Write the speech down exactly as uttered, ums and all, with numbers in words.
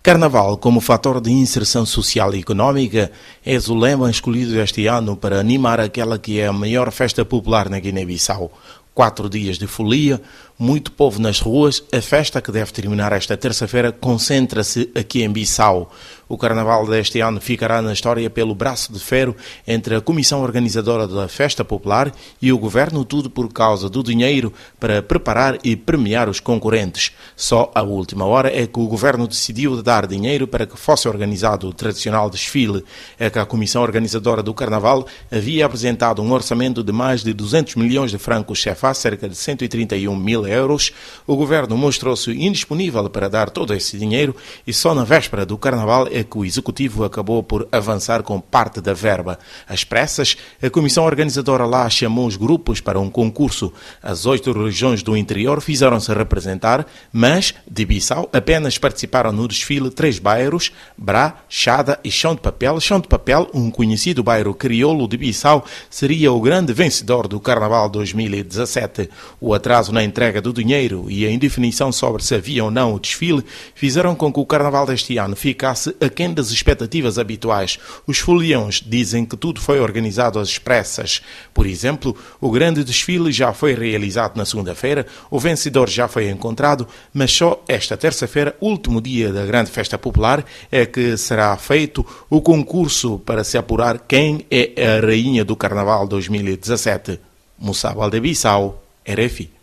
Carnaval como fator de inserção social e económica é o lema escolhido este ano para animar aquela que é a maior festa popular na Guiné-Bissau. Quatro dias de folia, muito povo nas ruas, a festa que deve terminar esta terça-feira concentra-se aqui em Bissau. O Carnaval deste ano ficará na história pelo braço de ferro entre a Comissão Organizadora da Festa Popular e o Governo, tudo por causa do dinheiro para preparar e premiar os concorrentes. Só à última hora é que o Governo decidiu dar dinheiro para que fosse organizado o tradicional desfile. É que a Comissão Organizadora do Carnaval havia apresentado um orçamento de mais de duzentos milhões de francos C F A, cerca de cento e trinta e um mil euros. O Governo mostrou-se indisponível para dar todo esse dinheiro e só na véspera do Carnaval é que o Executivo acabou por avançar com parte da verba. Às pressas, a Comissão Organizadora lá chamou os grupos para um concurso. As oito regiões do interior fizeram-se representar, mas de Bissau apenas participaram no desfile três bairros, Bra, Chada e Chão de Papel. Chão de Papel, um conhecido bairro crioulo de Bissau, seria o grande vencedor do Carnaval dois mil e dezassete. O atraso na entrega do dinheiro e a indefinição sobre se havia ou não o desfile fizeram com que o Carnaval deste ano ficasse aquém das expectativas habituais. Os foliões dizem que tudo foi organizado às pressas. Por exemplo, o grande desfile já foi realizado na segunda-feira, o vencedor já foi encontrado, mas só esta terça-feira, último dia da grande festa popular, é que será feito o concurso para se apurar quem é a rainha do Carnaval dois mil e dezassete. Moussa Baldebissau, R F I.